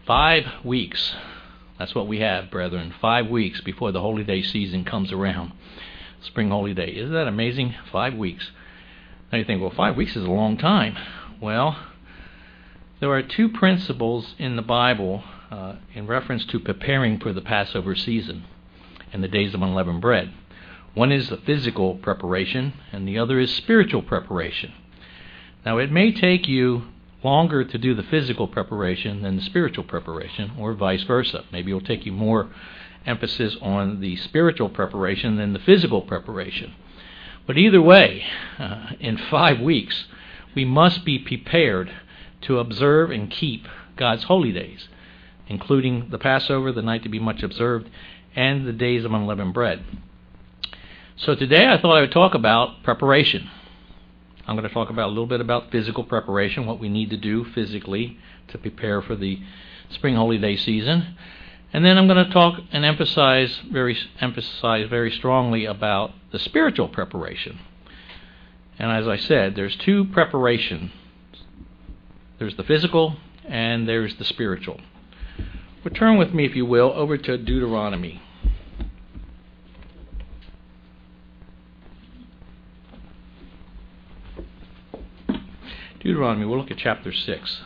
5 weeks. That's what we have, brethren. 5 weeks before the holy day season comes around. Spring holy day. Isn't that amazing? 5 weeks. Now you think, well, 5 weeks is a long time. Well, there are two principles in the Bible in reference to preparing for the Passover season and the days of unleavened bread. One is the physical preparation, and the other is spiritual preparation. Now, it may take you longer to do the physical preparation than the spiritual preparation, or vice versa. Maybe it will take you more emphasis on the spiritual preparation than the physical preparation. But either way, in 5 weeks, we must be prepared to observe and keep God's holy days, including the Passover, the night to be much observed, and the days of unleavened bread. So today I thought I would talk about preparation. I'm going to talk about a little bit about physical preparation, what we need to do physically to prepare for the spring holy day season. And then I'm going to talk and emphasize very strongly about the spiritual preparation. And as I said, there's two preparations. There's the physical and there's the spiritual. But turn with me, if you will, over to Deuteronomy. Deuteronomy, we'll look at chapter 6.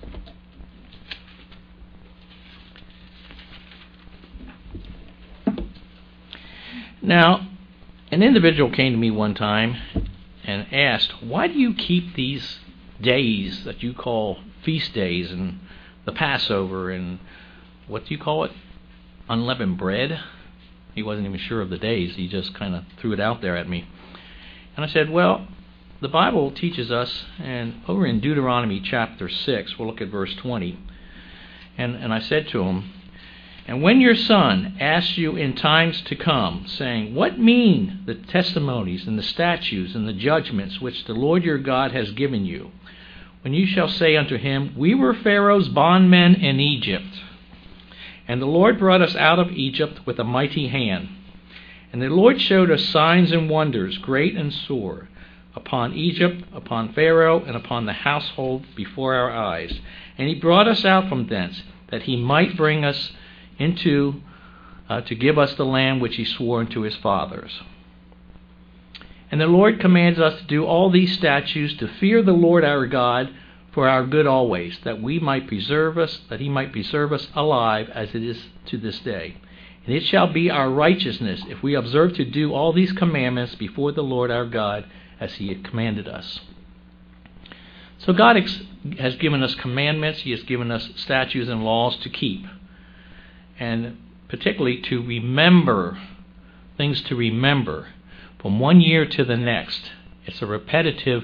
Now, an individual came to me one time and asked, why do you keep these days that you call feast days and the Passover and what do you call it? Unleavened bread? He wasn't even sure of the days. He just kind of threw it out there at me. And I said, well, the Bible teaches us, and over in Deuteronomy chapter 6, we'll look at verse 20. And I said to him, and when your son asks you in times to come, saying, what mean the testimonies and the statutes and the judgments which the Lord your God has given you? When you shall say unto him, we were Pharaoh's bondmen in Egypt, and the Lord brought us out of Egypt with a mighty hand. And the Lord showed us signs and wonders, great and sore, upon Egypt, upon Pharaoh, and upon the household before our eyes. And he brought us out from thence, that he might bring us into, to give us the land which he swore unto his fathers. And the Lord commands us to do all these statutes, to fear the Lord our God for our good always, that he might preserve us alive as it is to this day. And it shall be our righteousness if we observe to do all these commandments before the Lord our God, as he had commanded us. So God has given us commandments, he has given us statutes and laws to keep, and particularly to remember, things to remember from one year to the next. It's a repetitive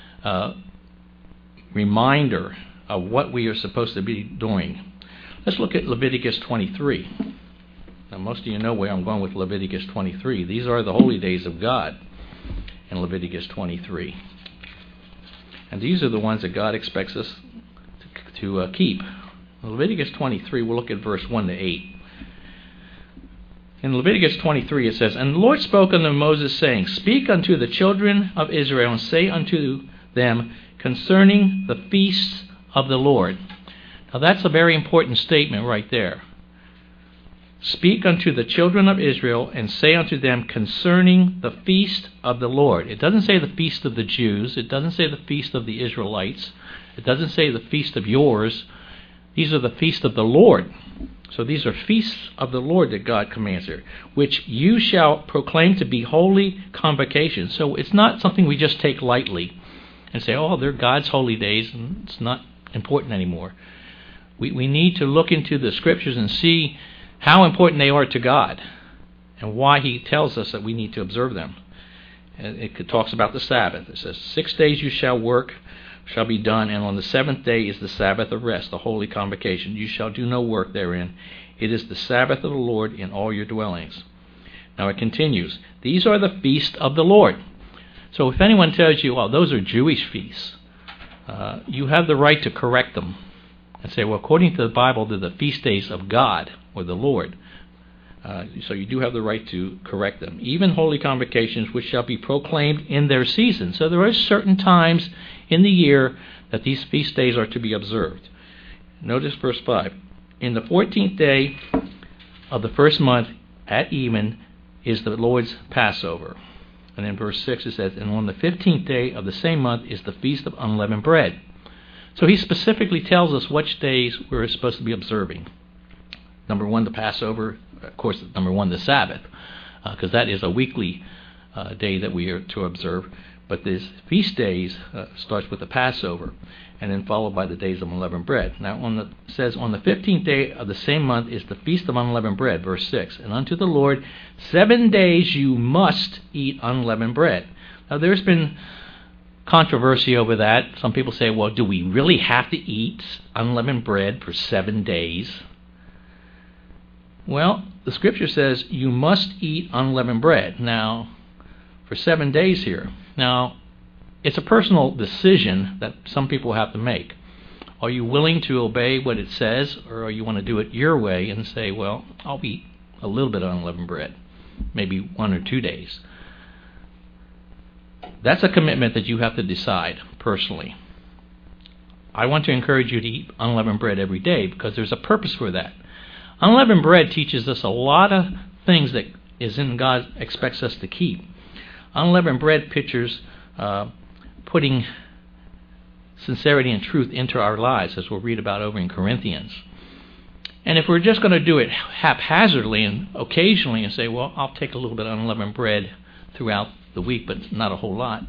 reminder of what we are supposed to be doing. Let's look at Leviticus 23. Now, most of you know where I'm going with Leviticus 23. These are the holy days of God in Leviticus 23. And these are the ones that God expects us to keep. In Leviticus 23, we'll look at verse 1 to 8. In Leviticus 23 it says, and the Lord spoke unto Moses, saying, speak unto the children of Israel, and say unto them concerning the feasts of the Lord. Now that's a very important statement right there. Speak unto the children of Israel, and say unto them concerning the feast of the Lord. It doesn't say the feast of the Jews. It doesn't say the feast of the Israelites. It doesn't say the feast of yours. These are the feast of the Lord. So these are feasts of the Lord that God commands here, which you shall proclaim to be holy convocations. So it's not something we just take lightly and say, oh, they're God's holy days, and it's not important anymore. We need to look into the Scriptures and see how important they are to God and why he tells us that we need to observe them. And it talks about the Sabbath. It says, 6 days you shall work, shall be done, and on the 7th day is the Sabbath of rest, the holy convocation. You shall do no work therein. It is the Sabbath of the Lord in all your dwellings. Now it continues, these are the feasts of the Lord. So if anyone tells you, oh, those are Jewish feasts, you have the right to correct them and say, well, according to the Bible, they're the feast days of God or the Lord. So you do have the right to correct them. Even holy convocations which shall be proclaimed in their season. So there are certain times in the year that these feast days are to be observed. Notice verse 5. in the 14th day of the first month at even is the Lord's Passover. And in verse 6 it says, and on the 15th day of the same month is the Feast of Unleavened Bread. So he specifically tells us which days we're supposed to be observing. Number one, the Passover. Of course, number one, the Sabbath, because that is a weekly day that we are to observe. But this feast days starts with the Passover, and then followed by the days of unleavened bread. Now, it says, on the 15th day of the same month is the Feast of Unleavened Bread, verse 6. And unto the Lord 7 days you must eat unleavened bread. Now, there's been controversy over that. Some people say, well, do we really have to eat unleavened bread for 7 days? Well, the Scripture says you must eat unleavened bread. Now, for 7 days here. Now, it's a personal decision that some people have to make. Are you willing to obey what it says, or are you want to do it your way and say, well, I'll eat a little bit of unleavened bread, maybe 1 or 2 days? That's a commitment that you have to decide personally. I want to encourage you to eat unleavened bread every day because there's a purpose for that. Unleavened bread teaches us a lot of things that is in God expects us to keep. Unleavened bread pictures putting sincerity and truth into our lives, as we'll read about over in Corinthians. And if we're just going to do it haphazardly and occasionally and say, well, I'll take a little bit of unleavened bread throughout the week, but not a whole lot,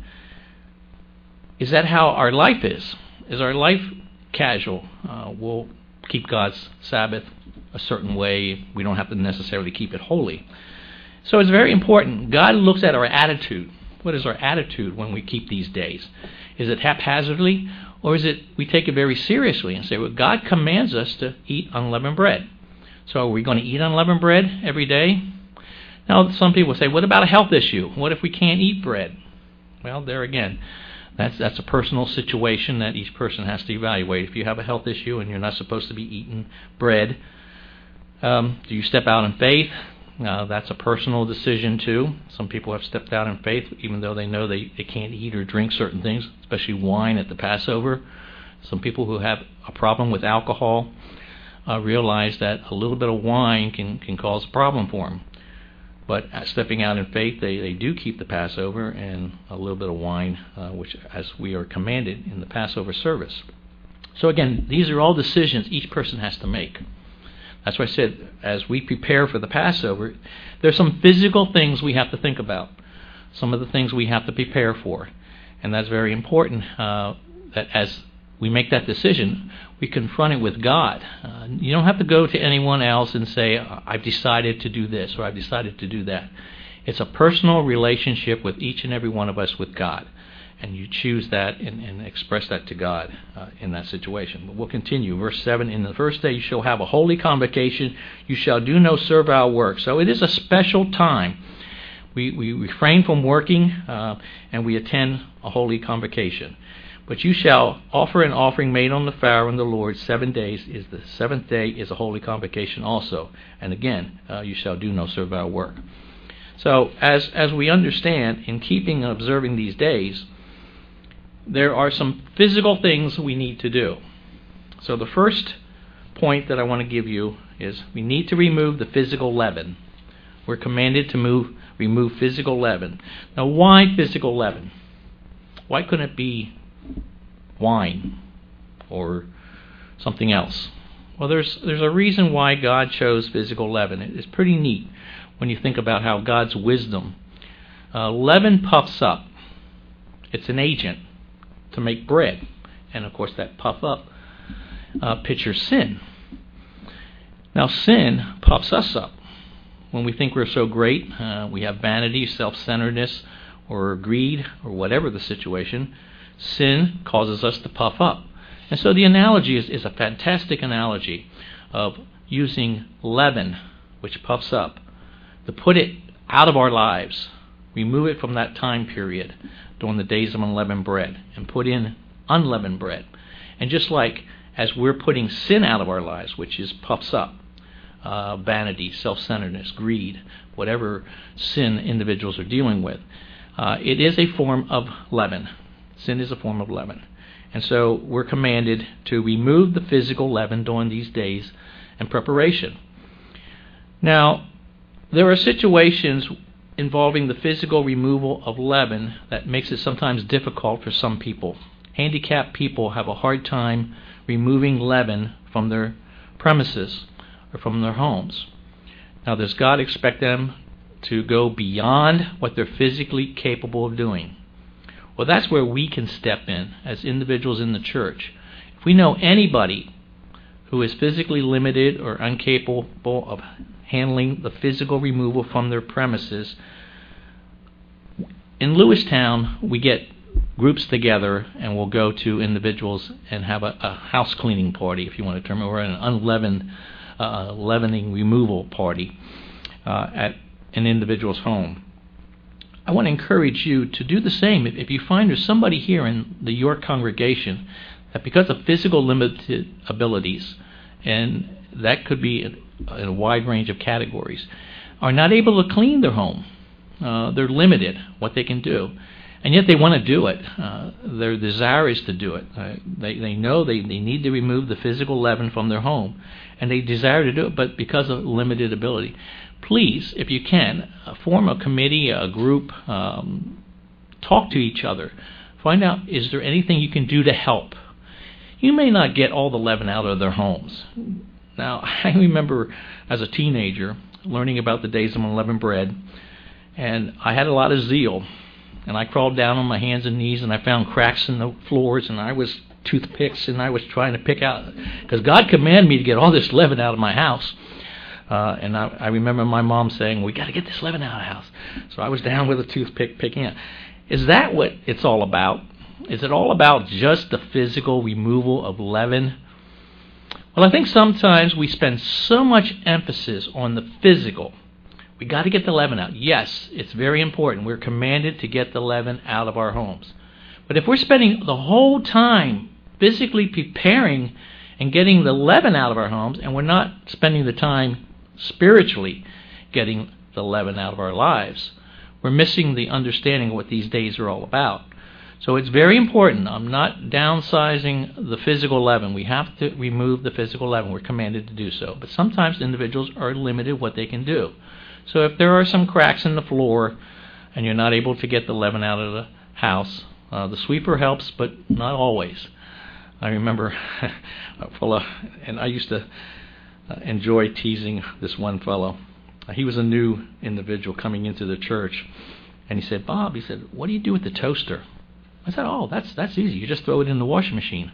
is that how our life is? Is our life casual? We'll keep God's Sabbath a certain way. We don't have to necessarily keep it holy. So it's very important. God looks at our attitude. What is our attitude when we keep these days? Is it haphazardly, or is it we take it very seriously and say, well, God commands us to eat unleavened bread. So are we going to eat unleavened bread every day? Now, some people say, what about a health issue? What if we can't eat bread? Well, there again, that's a personal situation that each person has to evaluate. If you have a health issue and you're not supposed to be eating bread, do you step out in faith? That's a personal decision too. Some people have stepped out in faith even though they know they can't eat or drink certain things, especially wine at the Passover. Some people who have a problem with alcohol realize that a little bit of wine can cause a problem for them. But stepping out in faith, they do keep the Passover and a little bit of wine, which as we are commanded in the Passover service. So again, these are all decisions each person has to make. That's why I said, as we prepare for the Passover, there's some physical things we have to think about, some of the things we have to prepare for. And that's very important, that as we make that decision, we confront it with God. You don't have to go to anyone else and say, I've decided to do this or I've decided to do that. It's a personal relationship with each and every one of us with God. And you choose that and express that to God in that situation. But we'll continue. Verse 7, in the first day you shall have a holy convocation. You shall do no servile work. So it is a special time. We refrain from working and we attend a holy convocation. But you shall offer an offering made on the fire on the Lord 7 days. Is the seventh day is a holy convocation also. And again, you shall do no servile work. So as we understand, in keeping and observing these days, there are some physical things we need to do. So the first point that I want to give you is we need to remove the physical leaven. We're commanded to remove physical leaven. Now, why physical leaven? Why couldn't it be wine or something else? Well, there's a reason why God chose physical leaven. It's pretty neat when you think about how God's wisdom. Leaven puffs up. It's an agent to make bread. And of course that puff up pictures sin. Now sin puffs us up. When we think we're so great, we have vanity, self-centeredness, or greed, or whatever the situation, sin causes us to puff up. And so the analogy is a fantastic analogy of using leaven, which puffs up, to put it out of our lives, remove it from that time period during the days of unleavened bread, and put in unleavened bread. And just like as we're putting sin out of our lives, which is puffs up, vanity, self-centeredness, greed, whatever sin individuals are dealing with, it is a form of leaven. Sin is a form of leaven. And so we're commanded to remove the physical leaven during these days in preparation. Now, there are situations involving the physical removal of leaven that makes it sometimes difficult for some people. Handicapped people have a hard time removing leaven from their premises or from their homes. Now, does God expect them to go beyond what they're physically capable of doing? Well, that's where we can step in as individuals in the church. If we know anybody who is physically limited or incapable of handling the physical removal from their premises, in Lewistown, we get groups together and we'll go to individuals and have a house cleaning party, if you want to term it, or an unleavened leavening removal party at an individual's home. I want to encourage you to do the same. If you find there's somebody here in the York congregation that because of physical limited abilities, and that could be in a wide range of categories, are not able to clean their home. They're limited what they can do. And yet they want to do it. Their desire is to do it. They know they need to remove the physical leaven from their home, and they desire to do it, but because of limited ability. Please, if you can, form a committee, a group, talk to each other. Find out, is there anything you can do to help? You may not get all the leaven out of their homes. Now, I remember as a teenager learning about the days of unleavened bread, and I had a lot of zeal. And I crawled down on my hands and knees, and I found cracks in the floors, and I was toothpicks, and I was trying to pick out, because God commanded me to get all this leaven out of my house. And I remember my mom saying, we got to get this leaven out of the house. So I was down with a toothpick picking it. Is that what it's all about? Is it all about just the physical removal of leaven? Well, I think sometimes we spend so much emphasis on the physical. We got to get the leaven out. Yes, it's very important. We're commanded to get the leaven out of our homes. But if we're spending the whole time physically preparing and getting the leaven out of our homes, and we're not spending the time spiritually getting the leaven out of our lives, we're missing the understanding of what these days are all about. So it's very important. I'm not downsizing the physical leaven. We have to remove the physical leaven. We're commanded to do so. But sometimes individuals are limited what they can do. So if there are some cracks in the floor and you're not able to get the leaven out of the house, the sweeper helps, but not always. I remember a fellow, and I used to enjoy teasing this one fellow. He was a new individual coming into the church, and he said, Bob, he said, what do you do with the toaster? I said, oh, that's easy. You just throw it in the washing machine.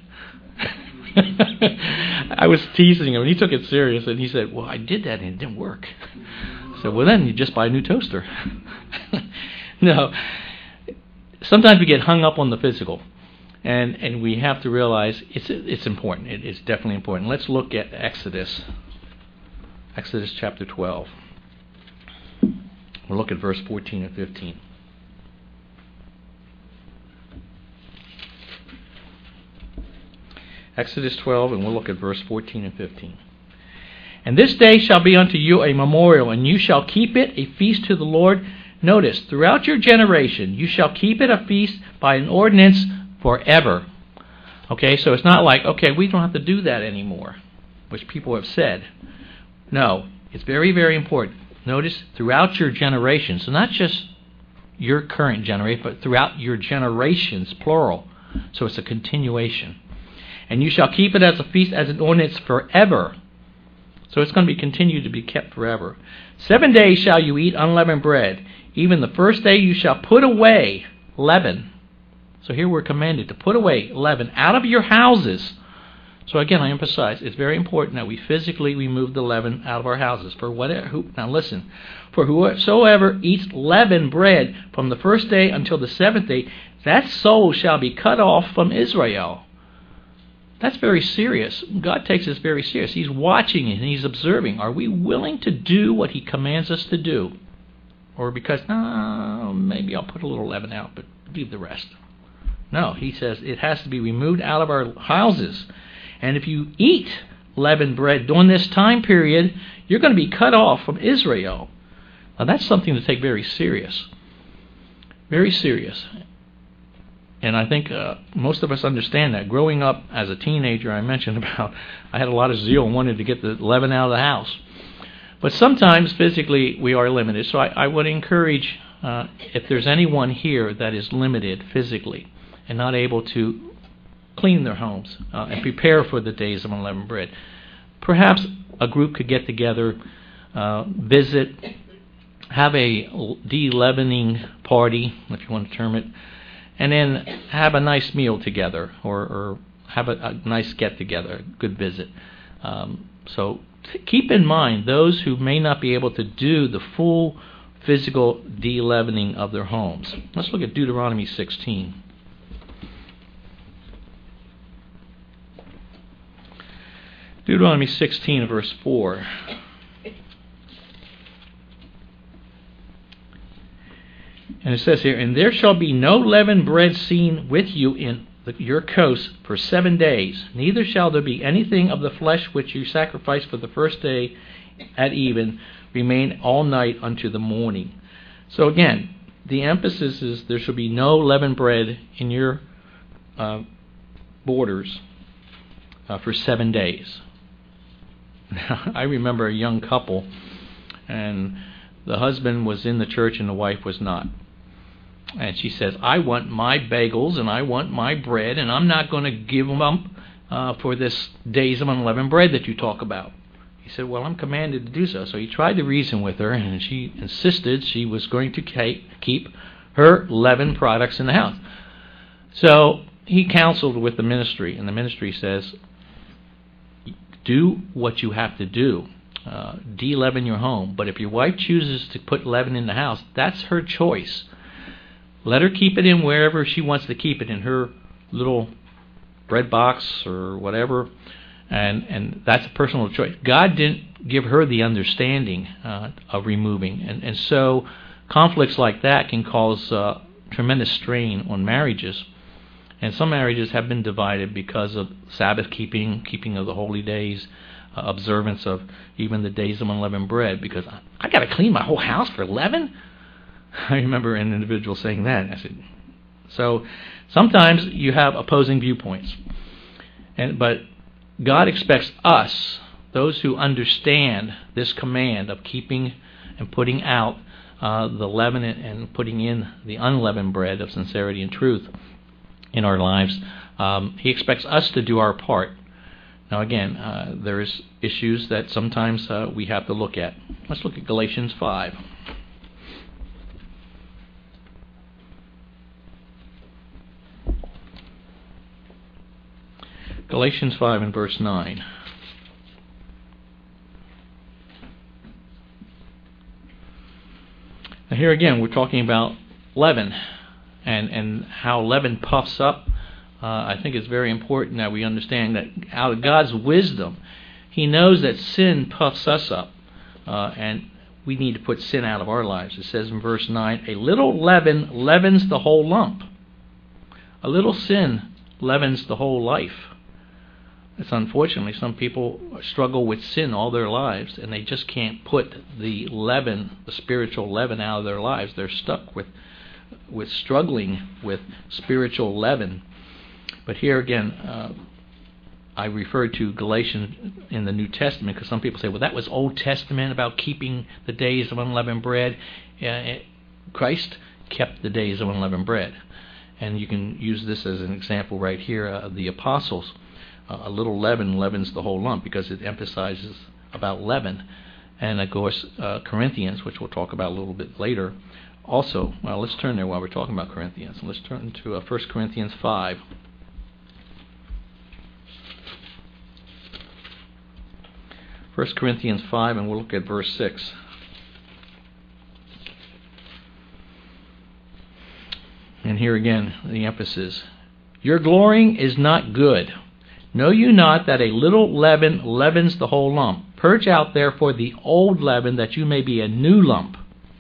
I was teasing him, and he took it serious, and he said, well, I did that, and it didn't work. So, well, then you just buy a new toaster. No. Sometimes we get hung up on the physical, and we have to realize it's important. It's definitely important. Let's look at Exodus chapter 12. We'll look at verse 14 and 15. Exodus 12, and we'll look at verse 14 and 15. And this day shall be unto you a memorial, and you shall keep it a feast to the Lord. Notice, throughout your generation, you shall keep it a feast by an ordinance forever. Okay, so it's not like, okay, we don't have to do that anymore, which people have said. No, it's very, very important. Notice, throughout your generations, so not just your current generation, but throughout your generations, plural. So it's a continuation. And you shall keep it as a feast, as an ordinance forever. So it's going to be continued to be kept forever. 7 days shall you eat unleavened bread. Even the first day you shall put away leaven. So here we're commanded to put away leaven out of your houses. So again, I emphasize, it's very important that we physically remove the leaven out of our houses. Now listen, for whosoever eats leavened bread from the first day until the seventh day, that soul shall be cut off from Israel. That's very serious. God takes this very serious. He's watching and He's observing. Are we willing to do what He commands us to do? Or because, maybe I'll put a little leaven out, but leave the rest. No, He says it has to be removed out of our houses. And if you eat leavened bread during this time period, you're going to be cut off from Israel. Now that's something to take very serious. Very serious. And I think most of us understand that. Growing up as a teenager, I mentioned about I had a lot of zeal and wanted to get the leaven out of the house. But sometimes physically we are limited. So I would encourage, if there's anyone here that is limited physically and not able to clean their homes and prepare for the days of unleavened bread, perhaps a group could get together, visit, have a de-leavening party, if you want to term it, and then have a nice meal together, or have a nice get-together, a good visit. So keep in mind those who may not be able to do the full physical de-leavening of their homes. Let's look at Deuteronomy 16. Deuteronomy 16, verse 4. And it says here, "And there shall be no leavened bread seen with you in your coasts for 7 days, neither shall there be anything of the flesh which you sacrifice for the first day at even remain all night unto the morning." So again, the emphasis is there shall be no leavened bread in your borders for 7 days. Now, I remember a young couple, and the husband was in the church and the wife was not. And she says, "I want my bagels and I want my bread, and I'm not going to give them up for this days of unleavened bread that you talk about." He said, "Well, I'm commanded to do so." So he tried to reason with her, and she insisted she was going to keep her leavened products in the house. So he counseled with the ministry, and the ministry says, do what you have to do. De-leaven your home. But if your wife chooses to put leaven in the house, that's her choice. Let her keep it in wherever she wants to keep it, in her little bread box or whatever, and that's a personal choice. God didn't give her the understanding of removing, and so conflicts like that can cause tremendous strain on marriages. And some marriages have been divided because of Sabbath keeping of the holy days, observance of even the days of unleavened bread, because I got to clean my whole house for leaven? I remember an individual saying that. I said, so sometimes you have opposing viewpoints. But God expects us, those who understand this command of keeping and putting out the leaven and putting in the unleavened bread of sincerity and truth in our lives, He expects us to do our part. Now again, there's issues that sometimes we have to look at. Let's look at Galatians 5. Galatians 5 and verse 9. Now here again, we're talking about leaven and how leaven puffs up. I think it's very important that we understand that out of God's wisdom, He knows that sin puffs us up, and we need to put sin out of our lives. It says in verse 9, "A little leaven leavens the whole lump." A little sin leavens the whole life. It's unfortunately some people struggle with sin all their lives, and they just can't put the leaven, the spiritual leaven, out of their lives. They're stuck with struggling with spiritual leaven. But here again, I refer to Galatians in the New Testament because some people say, well, that was Old Testament about keeping the days of unleavened bread. Christ kept the days of unleavened bread. And you can use this as an example right here of the apostles. A little leaven leavens the whole lump, because it emphasizes about leaven. And of course, Corinthians, which we'll talk about a little bit later, also. Well, let's turn there while we're talking about Corinthians. Let's turn to 1 Corinthians 5. 1 Corinthians 5, and we'll look at verse 6. And here again, the emphasis. "Your glorying is not good. Know you not that a little leaven leavens the whole lump? Purge out therefore the old leaven, that you may be a new lump,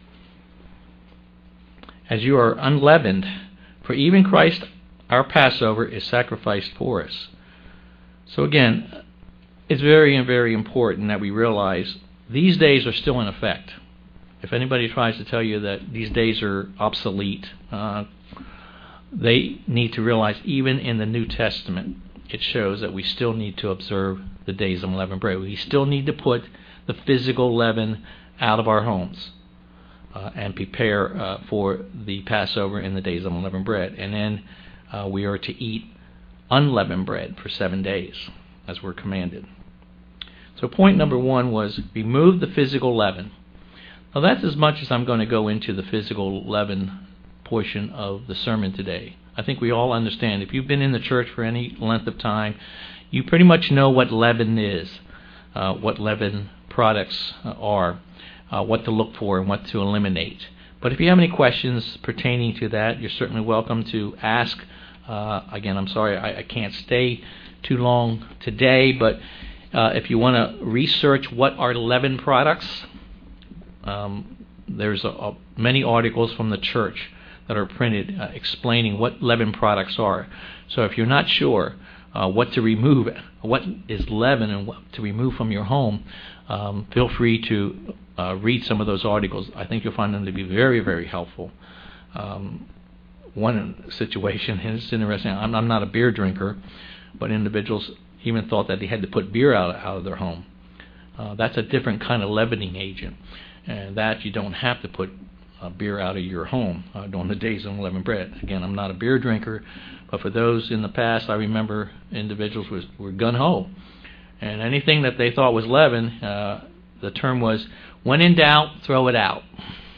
as you are unleavened. For even Christ our Passover is sacrificed for us." So again, it's very, very important that we realize these days are still in effect. If anybody tries to tell you that these days are obsolete, they need to realize even in the New Testament, it shows that we still need to observe the days of unleavened bread. We still need to put the physical leaven out of our homes and prepare for the Passover in the days of unleavened bread. And then we are to eat unleavened bread for 7 days, as we're commanded. So point number 1 was remove the physical leaven. Now that's as much as I'm going to go into the physical leaven portion of the sermon today. I think we all understand. If you've been in the church for any length of time, you pretty much know what leaven is, what leaven products are, what to look for and what to eliminate. But if you have any questions pertaining to that, you're certainly welcome to ask. Again, I'm sorry I can't stay too long today, but if you want to research what are leaven products, there's many articles from the church that are printed explaining what leaven products are. So if you're not sure what to remove, what is leaven and what to remove from your home, feel free to read some of those articles. I think you'll find them to be very, very helpful. One situation, and it's interesting, I'm not a beer drinker, but individuals even thought that they had to put beer out of their home. That's a different kind of leavening agent, and that you don't have to put beer out of your home during the days of unleavened bread. Again, I'm not a beer drinker, but for those in the past, I remember individuals were gung-ho, and anything that they thought was leaven, the term was, when in doubt, throw it out.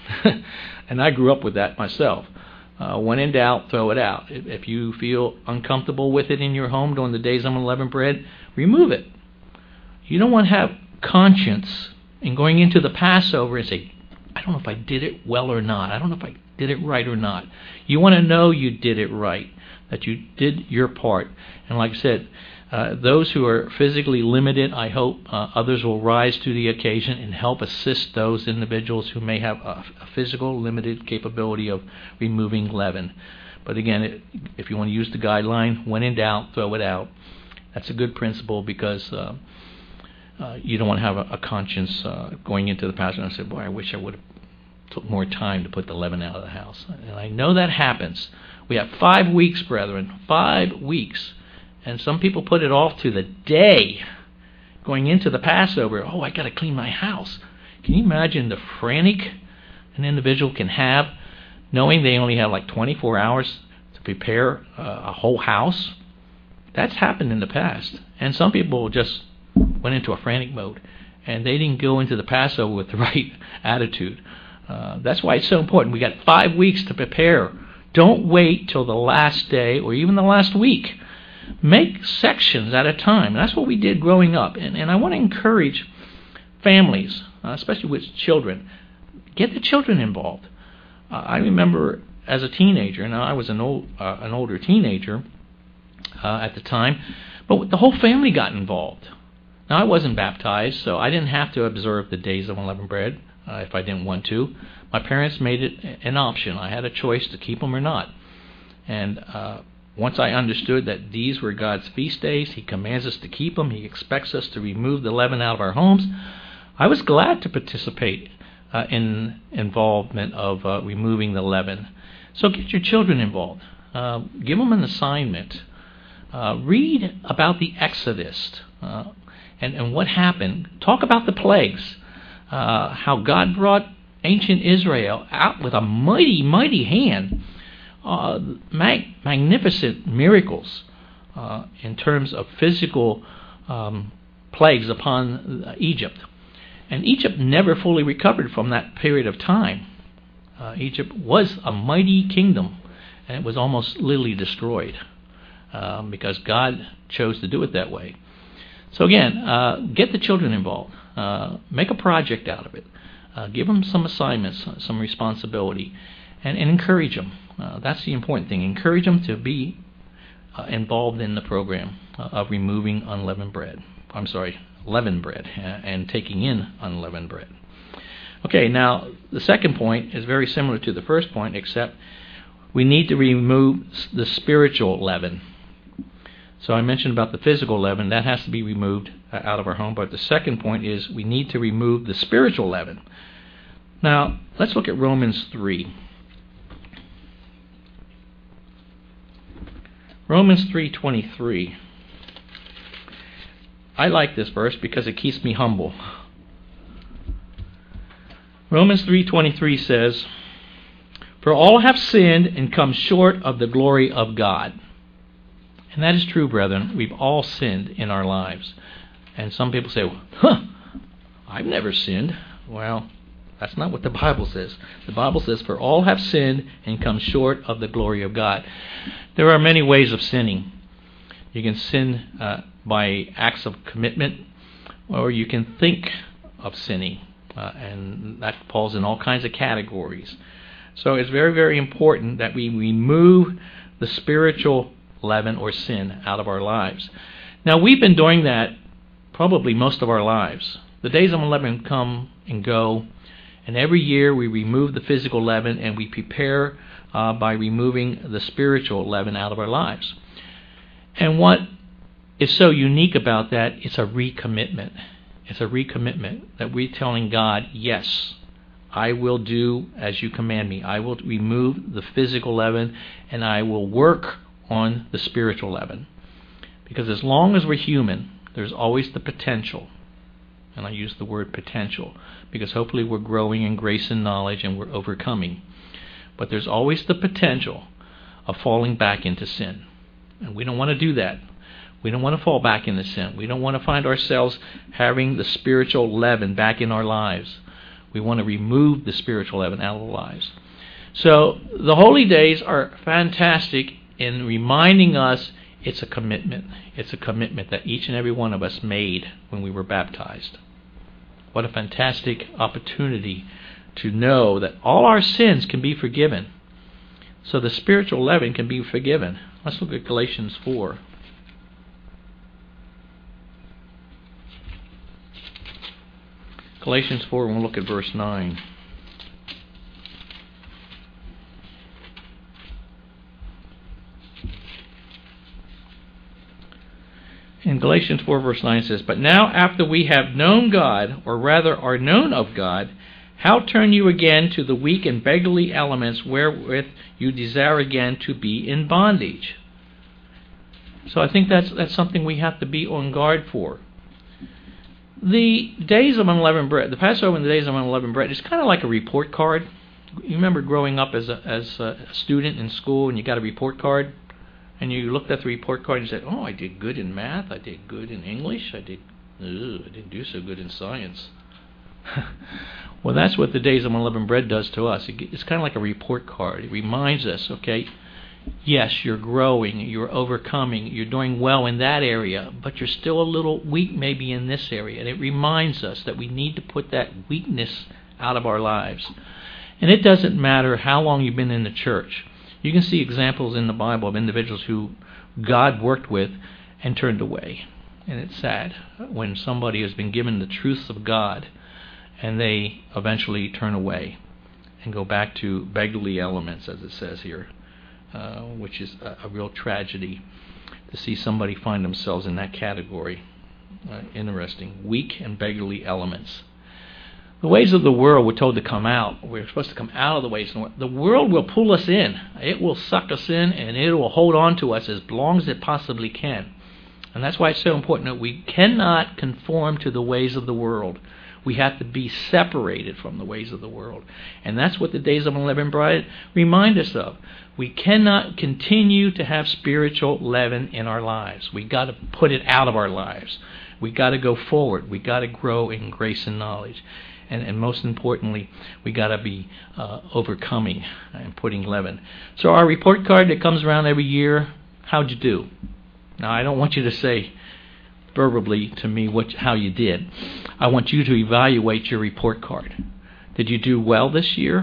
And I grew up with that myself. When in doubt, throw it out. If you feel uncomfortable with it in your home during the days of unleavened bread, remove it. You don't want to have conscience in going into the Passover and say, I don't know if I did it well or not. I don't know if I did it right or not. You want to know you did it right, that you did your part. And like I said, those who are physically limited, I hope others will rise to the occasion and help assist those individuals who may have a physical limited capability of removing leaven. But again, if you want to use the guideline, when in doubt, throw it out. That's a good principle because you don't want to have a conscience going into the pastor and say, boy, I wish I would have took more time to put the leaven out of the house. And I know that happens. We have 5 weeks, brethren, 5 weeks. And some people put it off to the day going into the Passover. Oh, I got to clean my house. Can you imagine the frantic an individual can have knowing they only have like 24 hours to prepare a whole house? That's happened in the past. And some people just went into a frantic mode, and they didn't go into the Passover with the right attitude. That's why it's so important. We got 5 weeks to prepare. Don't wait till the last day or even the last week. Make sections at a time. That's what we did growing up. And I want to encourage families, especially with children, get the children involved. I remember as a teenager, and I was an older teenager at the time, but the whole family got involved. Now, I wasn't baptized, so I didn't have to observe the days of unleavened bread if I didn't want to. My parents made it an option. I had a choice to keep them or not. And once I understood that these were God's feast days, He commands us to keep them, He expects us to remove the leaven out of our homes, I was glad to participate in involvement of removing the leaven. So get your children involved. Give them an assignment. Read about the Exodus and what happened. Talk about the plagues. How God brought ancient Israel out with a mighty, mighty hand. Magnificent miracles in terms of physical plagues upon Egypt. And Egypt never fully recovered from that period of time. Egypt was a mighty kingdom, and it was almost literally destroyed because God chose to do it that way. So again, get the children involved. Make a project out of it. Give them some assignments, some responsibility, and encourage them. That's the important thing. Encourage them to be involved in the program of removing leavened bread and taking in unleavened bread. Okay, now the second point is very similar to the first point, except we need to remove the spiritual leaven. So I mentioned about the physical leaven. That has to be removed out of our home. But the second point is we need to remove the spiritual leaven. Now, let's look at Romans 3. Romans 3:23. I like this verse because it keeps me humble. Romans 3:23 says, "For all have sinned and come short of the glory of God." And that is true, brethren. We've all sinned in our lives. And some people say, I've never sinned. Well, that's not what the Bible says. The Bible says, "For all have sinned and come short of the glory of God." There are many ways of sinning. You can sin by acts of commitment, or you can think of sinning. And that falls in all kinds of categories. So it's very, very important that we remove the spiritual leaven or sin out of our lives. Now, we've been doing that probably most of our lives. The days of unleavened come and go, and every year we remove the physical leaven and we prepare by removing the spiritual leaven out of our lives. And what is so unique about that, it's a recommitment. It's a recommitment that we're telling God, yes, I will do as you command me. I will remove the physical leaven and I will work on the spiritual leaven. Because as long as we're human, there's always the potential. And I use the word potential because hopefully we're growing in grace and knowledge and we're overcoming. But there's always the potential of falling back into sin. And we don't want to do that. We don't want to fall back into sin. We don't want to find ourselves having the spiritual leaven back in our lives. We want to remove the spiritual leaven out of our lives. So the holy days are fantastic in reminding us it's a commitment. It's a commitment that each and every one of us made when we were baptized. What a fantastic opportunity to know that all our sins can be forgiven. So the spiritual leaven can be forgiven. Let's look at Galatians 4. Galatians 4, we'll look at verse 9. In Galatians 4, verse 9 it says, "But now after we have known God, or rather are known of God, how turn you again to the weak and beggarly elements wherewith you desire again to be in bondage?" So I think that's something we have to be on guard for. The days of unleavened bread, the Passover and the days of unleavened bread, is kind of like a report card. You remember growing up as a student in school and you got a report card? And you looked at the report card and said, "Oh, I did good in math, I did good in English, I didn't do so good in science." Well, that's what the days of unleavened bread does to us. It's kind of like a report card. It reminds us, okay, yes, you're growing, you're overcoming, you're doing well in that area, but you're still a little weak maybe in this area. And it reminds us that we need to put that weakness out of our lives. And it doesn't matter how long you've been in the church. You can see examples in the Bible of individuals who God worked with and turned away. And it's sad when somebody has been given the truths of God and they eventually turn away and go back to beggarly elements, as it says here, which is a real tragedy to see somebody find themselves in that category. Interesting. Weak and beggarly elements. The ways of the world we're told to come out. We're supposed to come out of the ways of the world. The world will pull us in. It will suck us in and it will hold on to us as long as it possibly can. And that's why it's so important that we cannot conform to the ways of the world. We have to be separated from the ways of the world. And that's what the days of unleavened bread remind us of. We cannot continue to have spiritual leaven in our lives. We got to put it out of our lives. We got to go forward. We got to grow in grace and knowledge. And most importantly, we got to be overcoming and putting leaven. So our report card that comes around every year, how'd you do? Now, I don't want you to say verbally to me how you did. I want you to evaluate your report card. Did you do well this year?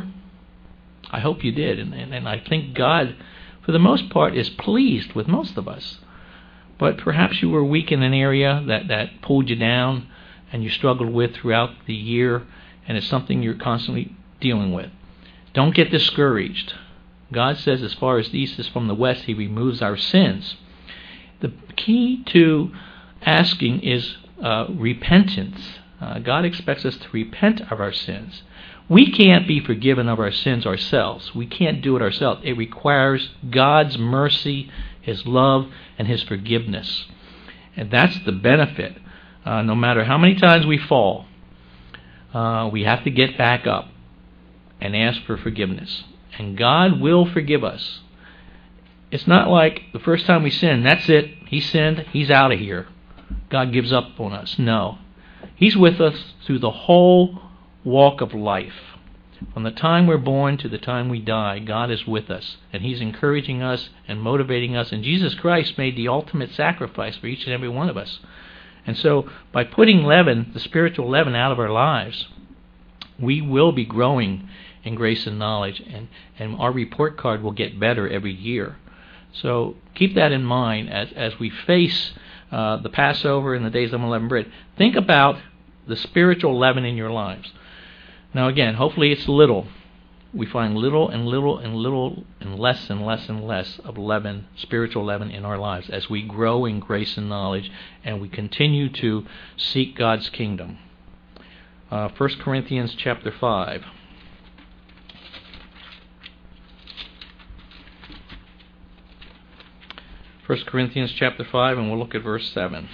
I hope you did. And I think God, for the most part, is pleased with most of us. But perhaps you were weak in an area that pulled you down and you struggled with throughout the year, and it's something you're constantly dealing with. Don't get discouraged. God says as far as the east is from the west, He removes our sins. The key to asking is repentance. God expects us to repent of our sins. We can't be forgiven of our sins ourselves. We can't do it ourselves. It requires God's mercy, His love, and His forgiveness. And that's the benefit. No matter how many times we fall, we have to get back up and ask for forgiveness. And God will forgive us. It's not like the first time we sin, that's it. He sinned, He's out of here. God gives up on us. No. He's with us through the whole walk of life. From the time we're born to the time we die, God is with us. And He's encouraging us and motivating us. And Jesus Christ made the ultimate sacrifice for each and every one of us. And so by putting leaven, the spiritual leaven, out of our lives, we will be growing in grace and knowledge. And our report card will get better every year. So keep that in mind as we face the Passover and the days of unleavened bread. Think about the spiritual leaven in your lives. Now again, hopefully it's little. We find little and little and little and less and less and less of leaven, spiritual leaven in our lives as we grow in grace and knowledge and we continue to seek God's kingdom. 1 Corinthians chapter 5. 1 Corinthians chapter 5, and we'll look at verse 7.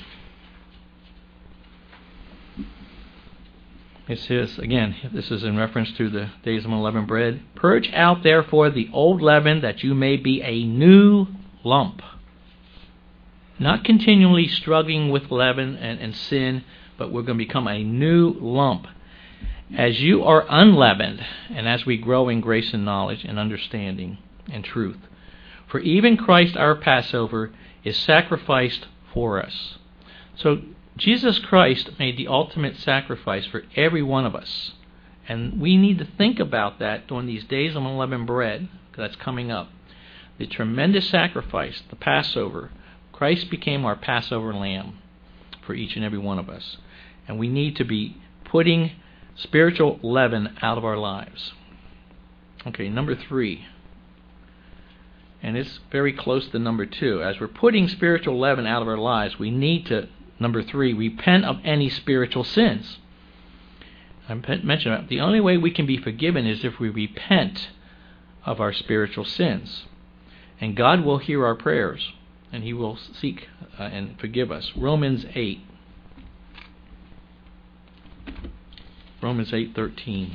It says, again, this is in reference to the days of unleavened bread. Purge out therefore the old leaven, that you may be a new lump. Not continually struggling with leaven and sin, but we're going to become a new lump. As you are unleavened, and as we grow in grace and knowledge and understanding and truth. For even Christ our Passover is sacrificed for us. So Jesus Christ made the ultimate sacrifice for every one of us. And we need to think about that during these days of unleavened bread that's coming up. The tremendous sacrifice, the Passover. Christ became our Passover lamb for each and every one of us. And we need to be putting spiritual leaven out of our lives. Okay, number 3. And it's very close to number 2. As we're putting spiritual leaven out of our lives, we need to, number 3, repent of any spiritual sins. I mentioned that the only way we can be forgiven is if we repent of our spiritual sins. And God will hear our prayers, and He will seek and forgive us. Romans 8. Romans 8:13.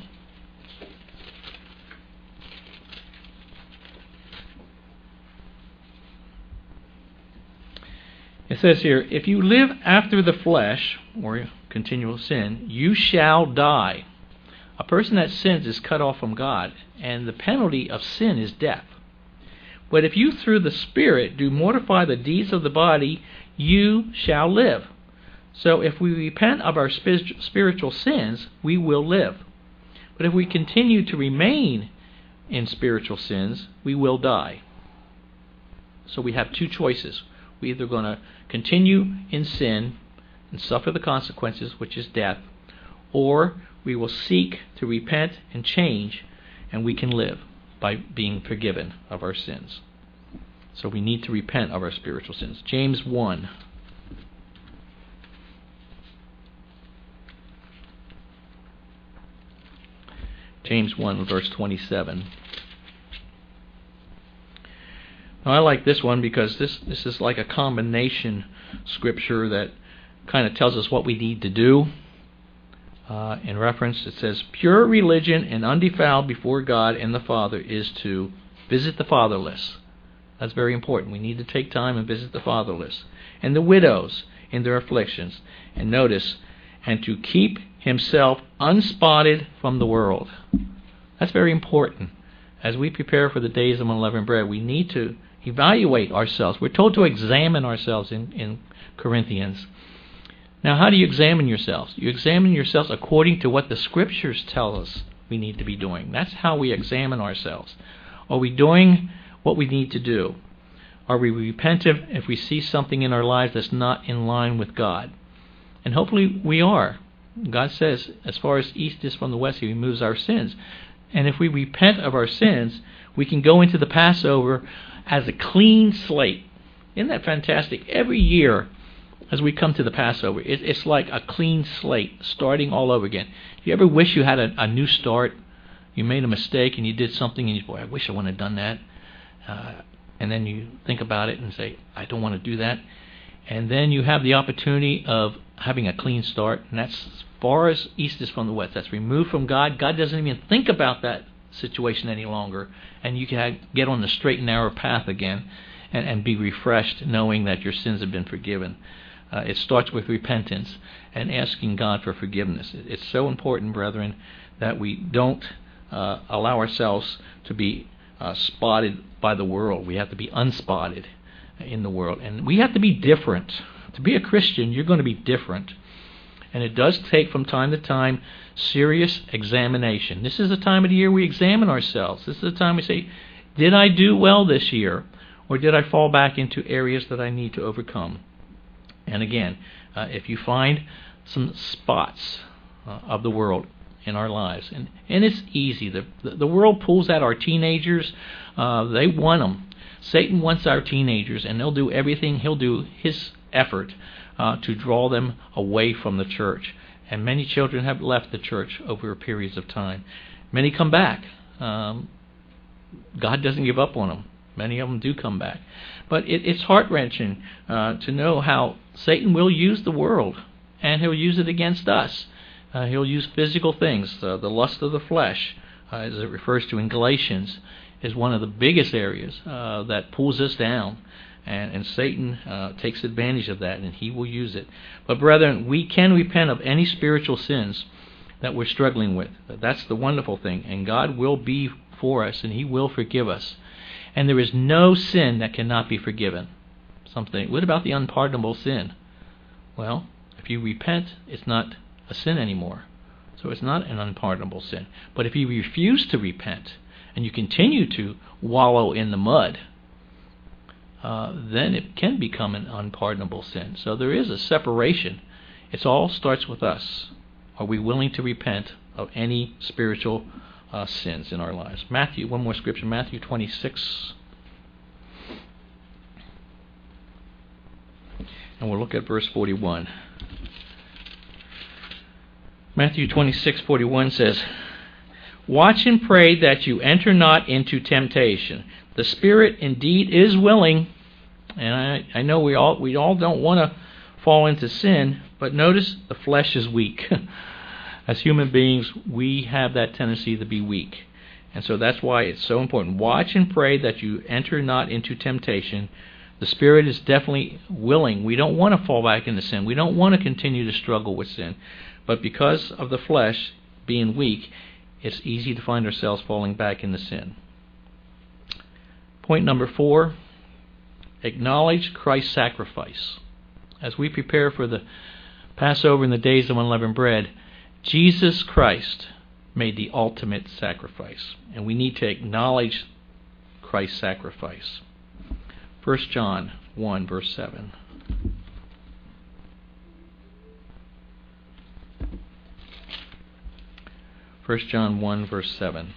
It says here, if you live after the flesh, or continual sin, you shall die. A person that sins is cut off from God, and the penalty of sin is death. But if you through the Spirit do mortify the deeds of the body, you shall live. So if we repent of our spiritual sins, we will live. But if we continue to remain in spiritual sins, we will die. So we have two choices. We're either going to continue in sin and suffer the consequences, which is death, or we will seek to repent and change, and we can live by being forgiven of our sins. So we need to repent of our spiritual sins. James 1. James 1, verse 27. Now, I like this one because this is like a combination scripture that kind of tells us what we need to do. In reference, it says, pure religion and undefiled before God and the Father is to visit the fatherless. That's very important. We need to take time and visit the fatherless and the widows in their afflictions. And notice, and to keep himself unspotted from the world. That's very important. As we prepare for the days of unleavened bread, we need to evaluate ourselves. We're told to examine ourselves in Corinthians. Now, how do you examine yourselves? You examine yourselves according to what the Scriptures tell us we need to be doing. That's how we examine ourselves. Are we doing what we need to do? Are we repentant if we see something in our lives that's not in line with God? And hopefully we are. God says, as far as east is from the west, He removes our sins. And if we repent of our sins, we can go into the Passover as a clean slate. Isn't that fantastic? Every year, as we come to the Passover, it's like a clean slate, starting all over again. Do you ever wish you had a new start? You made a mistake and you did something and you, boy, I wish I wouldn't have done that. and then you think about it and say, I don't want to do that. And then you have the opportunity of having a clean start, and that's as far as east is from the west. That's removed from God. God doesn't even think about that situation any longer, and you can get on the straight and narrow path again and be refreshed, knowing that your sins have been forgiven. It starts with repentance and asking God for forgiveness. It's so important, brethren, that we don't allow ourselves to be spotted by the world. We have to be unspotted in the world, and we have to be different. To be a Christian, you're going to be different, and it does take from time to time serious examination. This is the time of the year we examine ourselves. This is the time we say, did I do well this year, or did I fall back into areas that I need to overcome? And again, if you find some spots of the world in our lives, and it's easy. The world pulls at our teenagers. They want them. Satan wants our teenagers, and they'll do everything. He'll do his effort to draw them away from the church. And many children have left the church over periods of time. Many come back. God doesn't give up on them. Many of them do come back. But it's heart-wrenching to know how Satan will use the world, and he'll use it against us. He'll use physical things. The lust of the flesh, as it refers to in Galatians, is one of the biggest areas that pulls us down. And Satan takes advantage of that, and he will use it. But brethren, we can repent of any spiritual sins that we're struggling with. That's the wonderful thing. And God will be for us, and he will forgive us. And there is no sin that cannot be forgiven. Something. What about the unpardonable sin? Well, if you repent, it's not a sin anymore. So it's not an unpardonable sin. But if you refuse to repent, and you continue to wallow in the mud, then it can become an unpardonable sin. So there is a separation. It all starts with us. Are we willing to repent of any spiritual sins in our lives? Matthew, one more scripture, Matthew 26. And we'll look at verse 41. Matthew 26:41 says, "Watch and pray that you enter not into temptation. The spirit indeed is willing," and I know we all don't want to fall into sin, but notice the flesh is weak. As human beings, we have that tendency to be weak. And so that's why it's so important. Watch and pray that you enter not into temptation. The spirit is definitely willing. We don't want to fall back into sin. We don't want to continue to struggle with sin. But because of the flesh being weak, it's easy to find ourselves falling back into sin. Point number 4, acknowledge Christ's sacrifice. As we prepare for the Passover and the days of unleavened bread, Jesus Christ made the ultimate sacrifice, and we need to acknowledge Christ's sacrifice. 1 John 1, verse 7. First John 1, verse 7.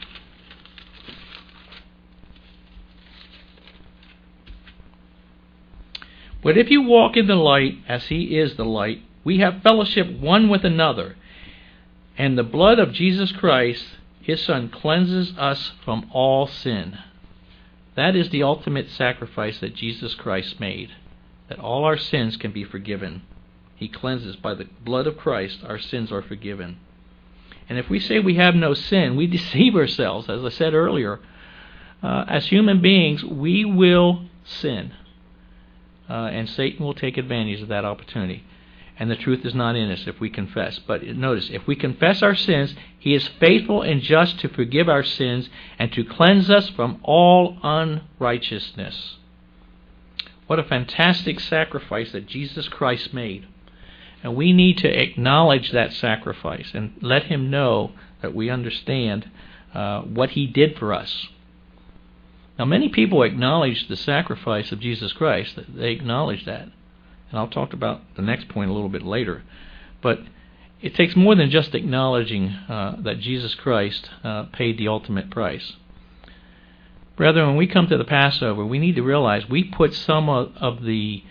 "But if you walk in the light, as he is the light, we have fellowship one with another. And the blood of Jesus Christ, his Son, cleanses us from all sin." That is the ultimate sacrifice that Jesus Christ made, that all our sins can be forgiven. He cleanses. By the blood of Christ, our sins are forgiven. And if we say we have no sin, we deceive ourselves. As I said earlier, as human beings, we will sin. And Satan will take advantage of that opportunity. And the truth is not in us if we confess. But notice, if we confess our sins, he is faithful and just to forgive our sins and to cleanse us from all unrighteousness. What a fantastic sacrifice that Jesus Christ made. And we need to acknowledge that sacrifice and let him know that we understand what he did for us. Now, many people acknowledge the sacrifice of Jesus Christ. They acknowledge that. And I'll talk about the next point a little bit later. But it takes more than just acknowledging that Jesus Christ paid the ultimate price. Brethren, when we come to the Passover, we need to realize we put some of the,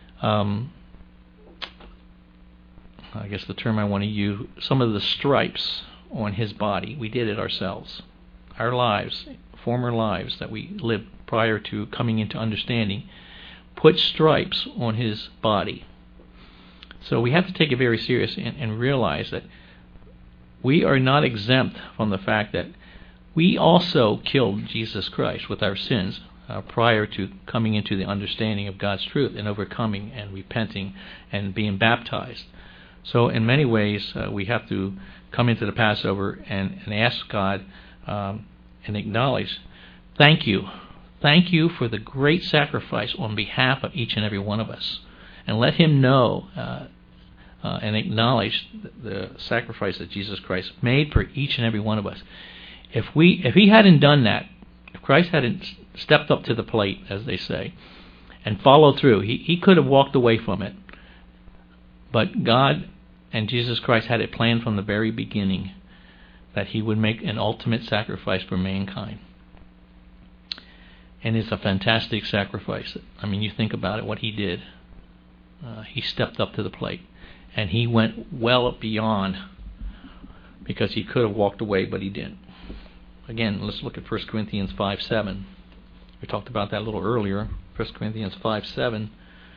I guess the term I want to use, some of the stripes on his body. We did it ourselves. Our lives, former lives that we lived prior to coming into understanding, put stripes on his body. So we have to take it very serious and realize that we are not exempt from the fact that we also killed Jesus Christ with our sins prior to coming into the understanding of God's truth and overcoming and repenting and being baptized. So in many ways, we have to come into the Passover and ask God and acknowledge, thank you. Thank you for the great sacrifice on behalf of each and every one of us. And let him know and acknowledge the sacrifice that Jesus Christ made for each and every one of us. If he hadn't done that, if Christ hadn't stepped up to the plate, as they say, and followed through, he could have walked away from it. But God and Jesus Christ had it planned from the very beginning that he would make an ultimate sacrifice for mankind. And it's a fantastic sacrifice. I mean, you think about it, what he did. He stepped up to the plate. And he went well beyond, because he could have walked away, but he didn't. Again, let's look at 1 Corinthians 5:7. We talked about that a little earlier. 1 Corinthians 5:7.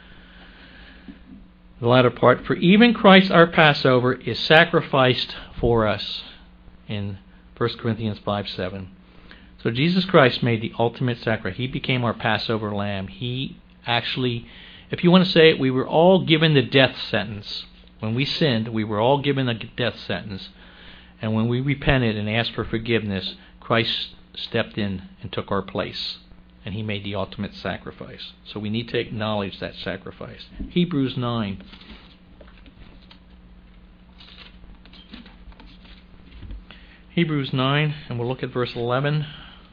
The latter part, for even Christ our Passover is sacrificed for us, in 1 Corinthians 5:7. So Jesus Christ made the ultimate sacrifice. He became our Passover lamb. He actually, if you want to say it, we were all given the death sentence. When we sinned, we were all given a death sentence. And when we repented and asked for forgiveness, Christ stepped in and took our place. And he made the ultimate sacrifice. So we need to acknowledge that sacrifice. Hebrews 9. Hebrews 9, and we'll look at verse 11.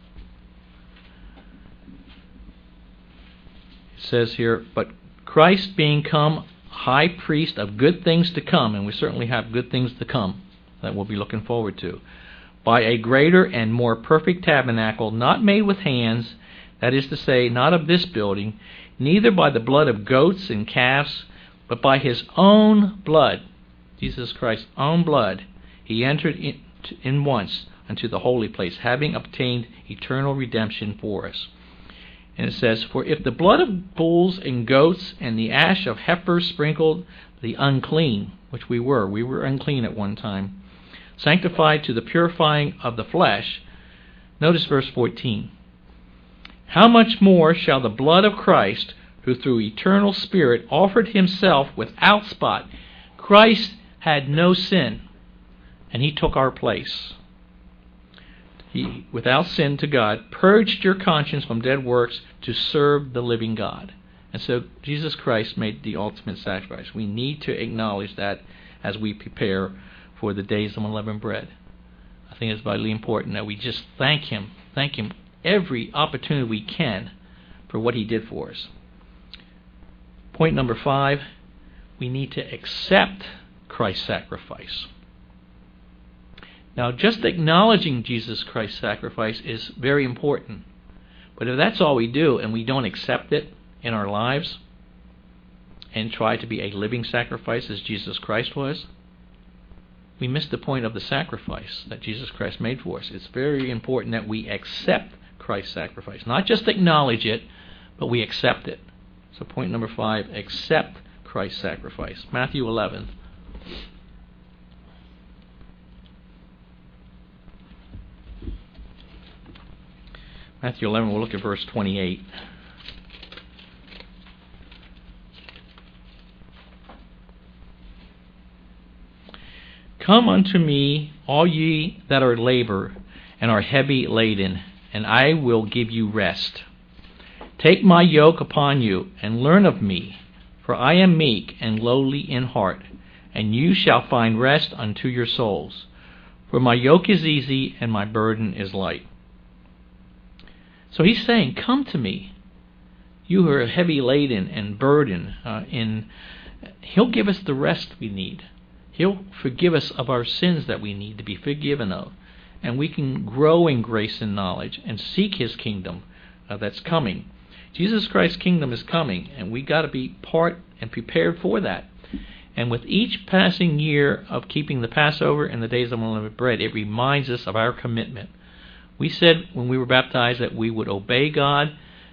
It says here, but Christ being come high priest of good things to come, and we certainly have good things to come that we'll be looking forward to, by a greater and more perfect tabernacle, not made with hands, that is to say, not of this building, neither by the blood of goats and calves, but by his own blood, Jesus Christ's own blood, he entered in once unto the holy place, having obtained eternal redemption for us. And it says, for if the blood of bulls and goats and the ash of heifers sprinkled the unclean, which we were unclean at one time, sanctified to the purifying of the flesh, notice verse 14, how much more shall the blood of Christ, who through eternal Spirit offered himself without spot. Christ had no sin, and he took our place. He, without sin to God, purged your conscience from dead works to serve the living God. And so Jesus Christ made the ultimate sacrifice. We need to acknowledge that as we prepare for the days of unleavened bread. I think it's vitally important that we just thank him every opportunity we can for what he did for us. Point number 5, we need to accept Christ's sacrifice. Now, just acknowledging Jesus Christ's sacrifice is very important. But if that's all we do and we don't accept it in our lives and try to be a living sacrifice as Jesus Christ was, we miss the point of the sacrifice that Jesus Christ made for us. It's very important that we accept Christ's sacrifice. Not just acknowledge it, but we accept it. So point number 5, accept Christ's sacrifice. Matthew 11. Matthew 11, we'll look at verse 28. Come unto me, all ye that are labor and are heavy laden, and I will give you rest. Take my yoke upon you, and learn of me, for I am meek and lowly in heart, and you shall find rest unto your souls. For my yoke is easy, and my burden is light. So he's saying, come to me, you who are heavy laden and burdened, he'll give us the rest we need. He'll forgive us of our sins that we need to be forgiven of. And we can grow in grace and knowledge and seek his kingdom that's coming. Jesus Christ's kingdom is coming, and we got to be part and prepared for that. And with each passing year of keeping the Passover and the days of unleavened bread, it reminds us of our commitment. We said when we were baptized that we would obey God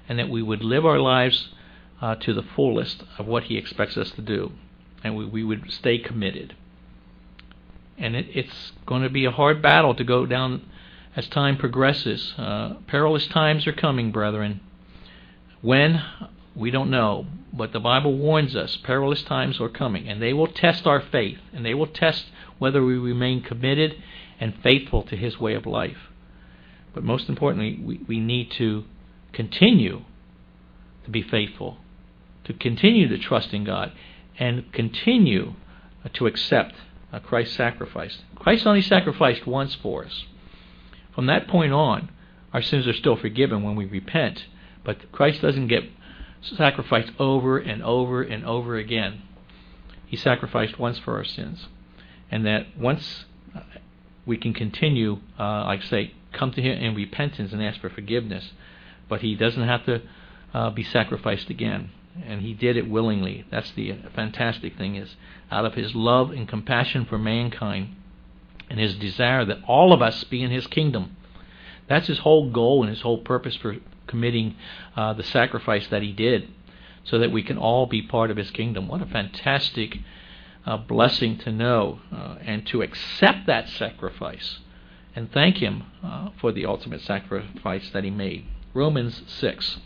and that we would live our lives to the fullest of what He expects us to do, and we would stay committed. And it's going to be a hard battle to go down as time progresses. Perilous times are coming, brethren. When? We don't know. But the Bible warns us perilous times are coming, and they will test our faith, and they will test whether we remain committed and faithful to His way of life. But most importantly, we need to continue to be faithful, to continue to trust in God, and continue to accept Christ's sacrifice. Christ only sacrificed once for us. From that point on, our sins are still forgiven when we repent, but Christ doesn't get sacrificed over and over and over again. He sacrificed once for our sins. And that once we can continue, like I say, come to Him in repentance and ask for forgiveness, but He doesn't have to be sacrificed again. And He did it willingly. That's the fantastic thing, is out of His love and compassion for mankind and His desire that all of us be in His kingdom. That's His whole goal and His whole purpose for committing the sacrifice that He did, so that we can all be part of His kingdom. What a fantastic blessing to know and to accept that sacrifice and thank Him for the ultimate sacrifice that He made. Romans 6.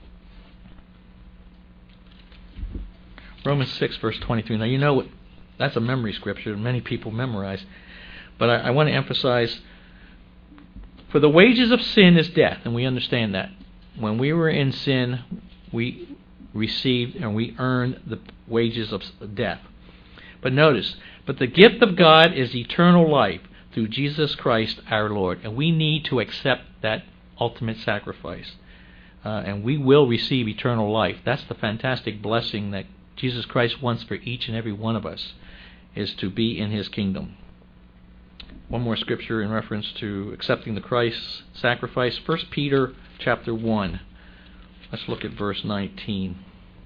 Romans 6, verse 23. Now, you know what? That's a memory scripture many people memorize. But I want to emphasize, for the wages of sin is death, and we understand that. When we were in sin, we received and we earned the wages of death. But notice, but the gift of God is eternal life through Jesus Christ our Lord. And we need to accept that ultimate sacrifice. And we will receive eternal life. That's the fantastic blessing that Jesus Christ wants for each and every one of us, is to be in His kingdom. One more scripture in reference to accepting the Christ's sacrifice. 1 Peter chapter 1. Let's look at verse 19.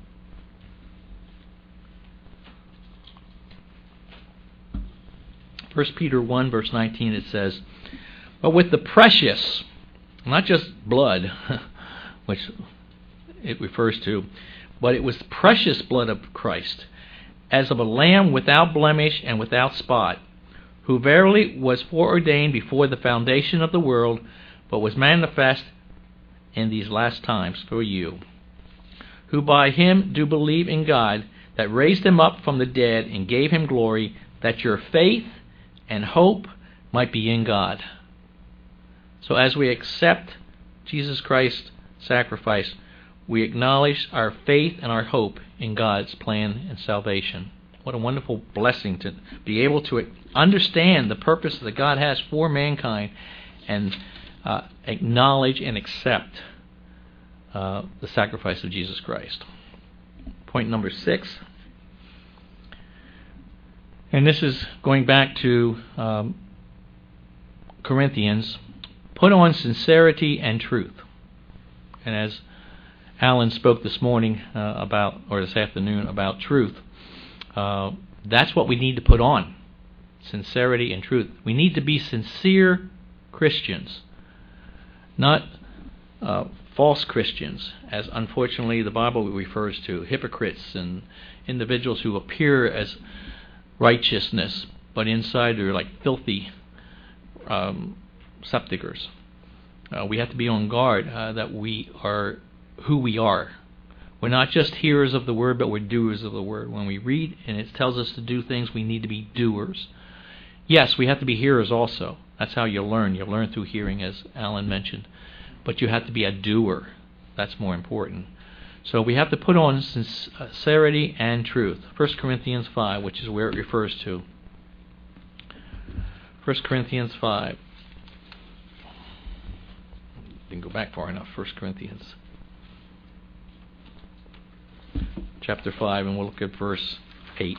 First Peter 1, verse 19, it says, but with the precious, not just blood, which it refers to, but it was the precious blood of Christ, as of a lamb without blemish and without spot, who verily was foreordained before the foundation of the world, but was manifest in these last times for you, who by Him do believe in God, that raised Him up from the dead and gave Him glory, that your faith and hope might be in God. So as we accept Jesus Christ's sacrifice, we acknowledge our faith and our hope in God's plan and salvation. What a wonderful blessing to be able to understand the purpose that God has for mankind and acknowledge and accept the sacrifice of Jesus Christ. Point number 6. And this is going back to Corinthians. Put on sincerity and truth. And as Alan spoke this morning or this afternoon about truth, that's what we need to put on. Sincerity and truth. We need to be sincere Christians, not false Christians, as unfortunately the Bible refers to, hypocrites and individuals who appear as righteousness, but inside they're like filthy sepulchres. We have to be on guard that we are who we are. We're not just hearers of the word, but we're doers of the word. When we read and it tells us to do things, we need to be doers. Yes, we have to be hearers also. That's how you learn. You learn through hearing, as Alan mentioned. But you have to be a doer. That's more important. So we have to put on sincerity and truth. 1 Corinthians 5, which is where it refers to. 1 Corinthians 5. Didn't go back far enough. 1 Corinthians chapter 5, and we'll look at verse 8.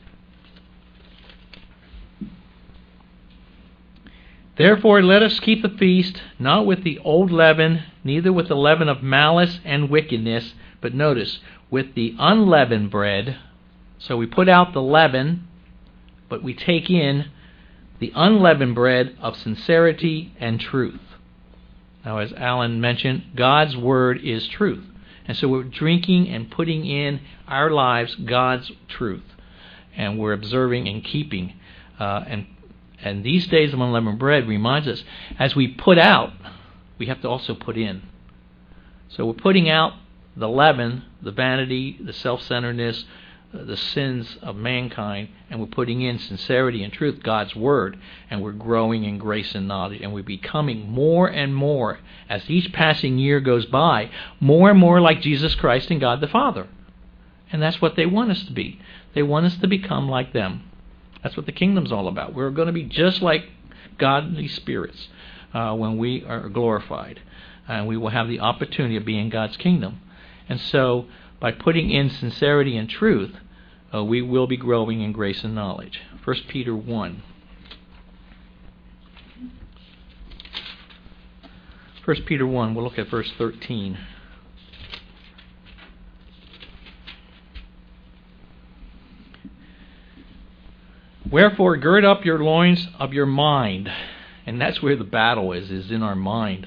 Therefore let us keep the feast, not with the old leaven, neither with the leaven of malice and wickedness, but notice, with the unleavened bread. So we put out the leaven, but we take in the unleavened bread of sincerity and truth. Now, as Alan mentioned, God's Word is truth. And so we're drinking and putting in our lives God's truth. And we're observing and keeping. And these days of unleavened bread reminds us, as we put out, we have to also put in. So we're putting out the leaven, the vanity, the self-centeredness, the sins of mankind, and we're putting in sincerity and truth, God's Word, and we're growing in grace and knowledge, and we're becoming more and more, as each passing year goes by, more and more like Jesus Christ and God the Father. And that's what they want us to be. They want us to become like them. That's what the kingdom's all about. We're going to be just like godly spirits when we are glorified, and we will have the opportunity of being in God's kingdom. And so, by putting in sincerity and truth, we will be growing in grace and knowledge. 1 Peter 1. 1 Peter 1, we'll look at verse 13. Wherefore, gird up your loins of your mind. And that's where the battle is in our mind.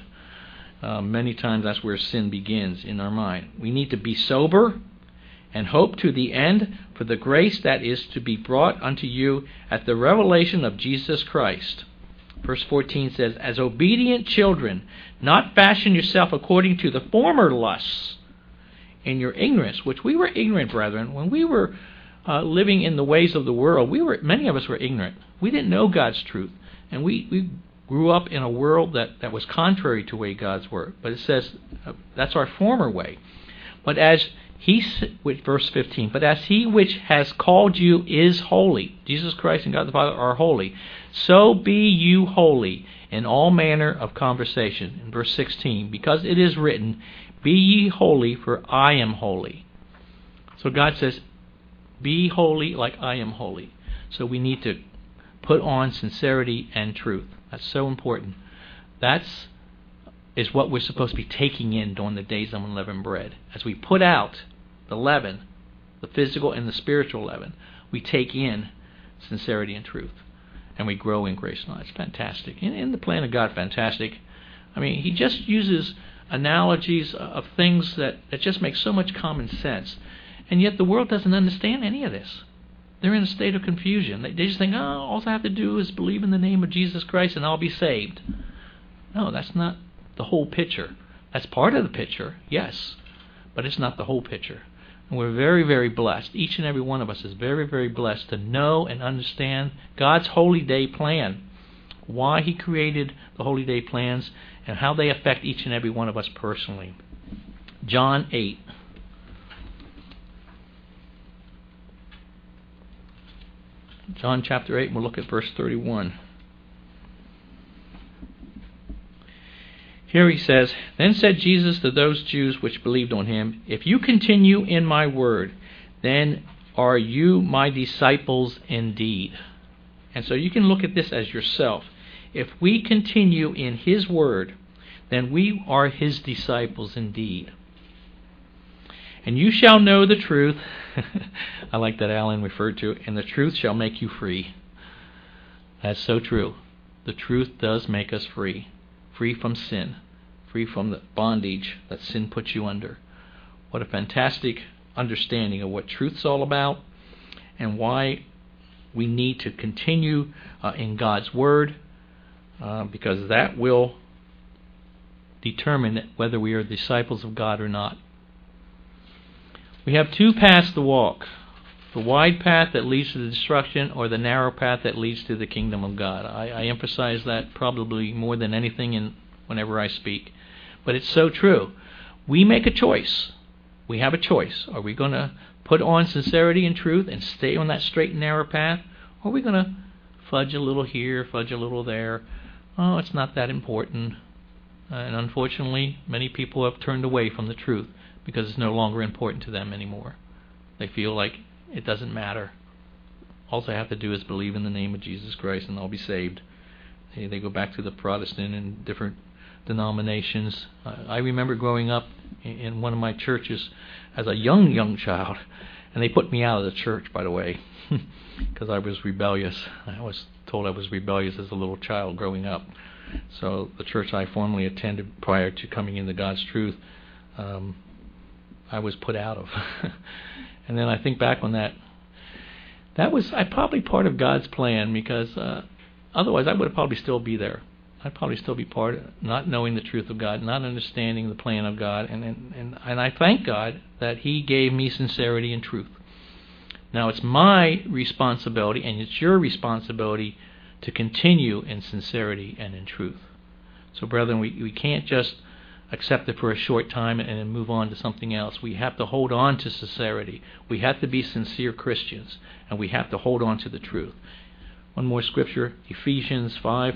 Many times that's where sin begins, in our mind. We need to be sober and hope to the end for the grace that is to be brought unto you at the revelation of Jesus Christ. Verse 14 says, as obedient children, not fashion yourself according to the former lusts in your ignorance, which we were ignorant, brethren. When we were living in the ways of the world, many of us were ignorant. We didn't know God's truth. And we grew up in a world that was contrary to the way God's word. But it says that's our former way. But as with verse 15, but as he which has called you is holy, Jesus Christ and God the Father are holy, so be you holy in all manner of conversation. In verse 16, because it is written, be ye holy, for I am holy. So God says, be holy like I am holy. So we need to put on sincerity and truth. That's so important. That's is what we're supposed to be taking in during the days of unleavened bread. As we put out the leaven, the physical and the spiritual leaven, we take in sincerity and truth. And we grow in grace and knowledge. It's fantastic. In the plan of God, fantastic. I mean, he just uses analogies of things that just make so much common sense. And yet the world doesn't understand any of this. They're in a state of confusion. They just think, all I have to do is believe in the name of Jesus Christ and I'll be saved. No, that's not the whole picture. That's part of the picture, yes, but it's not the whole picture. And we're very, very blessed. Each and every one of us is very, very blessed to know and understand God's holy day plan, why he created the holy day plans, and how they affect each and every one of us personally. John 8. John chapter 8, we'll look at verse 31. Here he says, then said Jesus to those Jews which believed on him, if you continue in my word, then are you my disciples indeed. And so you can look at this as yourself. If we continue in his word, then we are his disciples indeed. And you shall know the truth. I like that Alan referred to, and the truth shall make you free. That's so true. The truth does make us free. Free from sin. Free from the bondage that sin puts you under. What a fantastic understanding of what truth's all about and why we need to continue in God's Word, because that will determine whether we are disciples of God or not. We have two paths to walk. The wide path that leads to destruction, or the narrow path that leads to the kingdom of God. I emphasize that probably more than anything whenever I speak. But it's so true. We make a choice. We have a choice. Are we going to put on sincerity and truth and stay on that straight and narrow path? Or are we going to fudge a little here, fudge a little there? Oh, it's not that important. And unfortunately, many people have turned away from the truth because it's no longer important to them anymore. They feel like it doesn't matter. All they have to do is believe in the name of Jesus Christ and they'll be saved. They go back to the Protestant and different denominations. I remember growing up in one of my churches as a young child, and they put me out of the church, by the way, because I was rebellious. I was told I was rebellious as a little child growing up. So the church I formerly attended prior to coming into God's truth, I was put out of. And then I think back on that. That was probably part of God's plan, because otherwise I would probably still be there. I'd probably still be part of not knowing the truth of God, not understanding the plan of God, and I thank God that He gave me sincerity and truth. Now it's my responsibility, and it's your responsibility, to continue in sincerity and in truth. So brethren, we can't just accept it for a short time and then move on to something else. We have to hold on to sincerity. We have to be sincere Christians, and we have to hold on to the truth. One more scripture, Ephesians 5.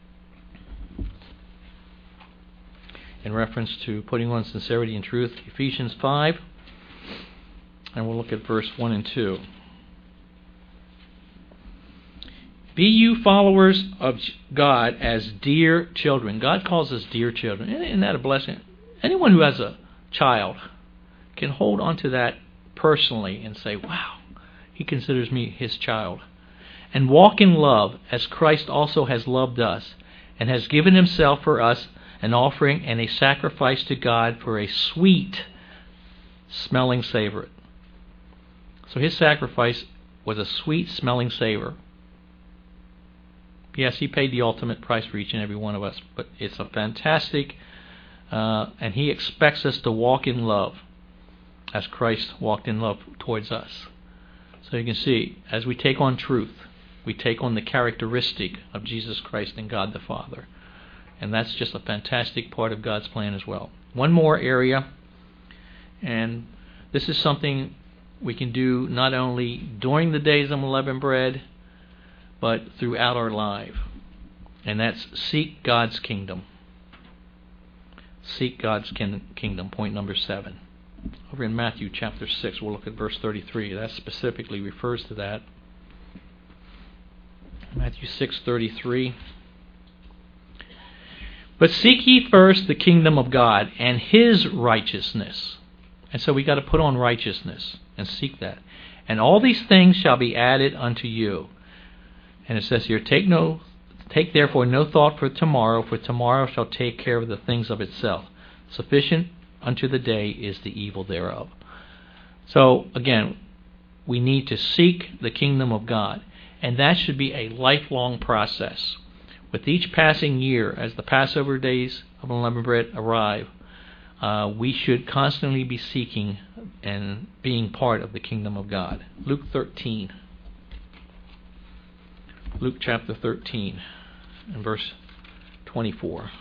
In reference to putting on sincerity and truth, Ephesians 5, and we'll look at verse 1 and 2. Be you followers of God as dear children. God calls us dear children. Isn't that a blessing? Anyone who has a child can hold on to that personally and say, wow, he considers me his child. And walk in love as Christ also has loved us and has given himself for us, an offering and a sacrifice to God for a sweet smelling savor. So his sacrifice was a sweet smelling savor. Yes, he paid the ultimate price for each and every one of us, but it's a fantastic, and he expects us to walk in love as Christ walked in love towards us. So you can see, as we take on truth, we take on the characteristic of Jesus Christ and God the Father. And that's just a fantastic part of God's plan as well. One more area, and this is something we can do not only during the days of unleavened bread, but throughout our life. And that's seek God's kingdom. Seek God's kingdom, point number 7. Over in Matthew chapter 6, we'll look at verse 33. That specifically refers to that. Matthew 6:33. But seek ye first the kingdom of God and his righteousness. And so we got to put on righteousness and seek that. And all these things shall be added unto you. And it says here, take therefore no thought for tomorrow shall take care of the things of itself. Sufficient unto the day is the evil thereof. So again, we need to seek the kingdom of God. And that should be a lifelong process. With each passing year, as the Passover days of unleavened bread arrive, we should constantly be seeking and being part of the kingdom of God. Luke 13. Luke chapter 13 and verse 24.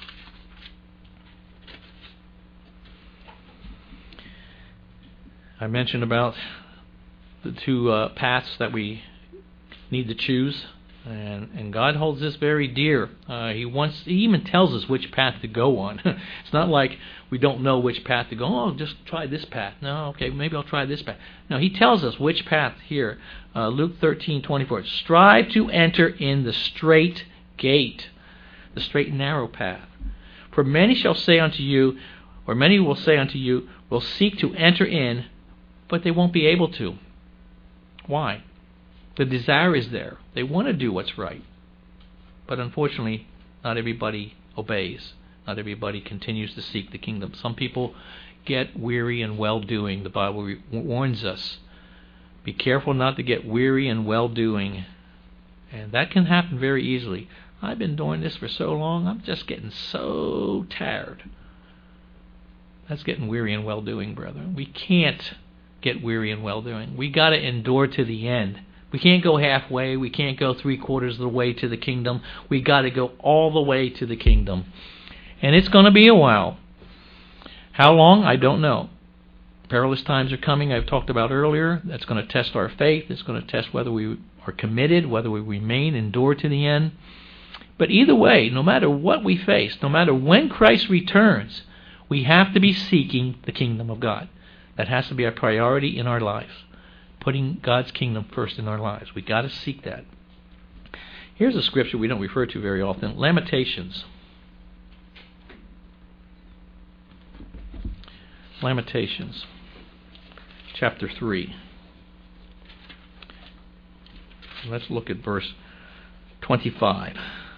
I mentioned about the two paths that we need to choose. And God holds this very dear. He even tells us which path to go on. It's not like we don't know which path to go. Oh, just try this path. No, okay, maybe I'll try this path. No, He tells us which path here. Luke 13:24. Strive to enter in the straight gate, the straight and narrow path. For many shall say unto you, or many will say unto you, will seek to enter in, but they won't be able to. Why? The desire is there. They want to do what's right. But unfortunately, not everybody obeys. Not everybody continues to seek the kingdom. Some people get weary in well-doing. The Bible warns us. Be careful not to get weary in well-doing. And that can happen very easily. I've been doing this for so long, I'm just getting so tired. That's getting weary in well-doing, brethren. We can't get weary in well-doing. We got to endure to the end. We can't go halfway. We can't go 3/4 of the way to the kingdom. We got to go all the way to the kingdom. And it's going to be a while. How long? I don't know. Perilous times are coming, I've talked about earlier. That's going to test our faith. It's going to test whether we are committed, whether we remain, endure to the end. But either way, no matter what we face, no matter when Christ returns, we have to be seeking the kingdom of God. That has to be our priority in our lives. Putting God's kingdom first in our lives. We got to seek that. Here's a scripture we don't refer to very often. Lamentations. Lamentations. Chapter 3. Let's look at verse 25.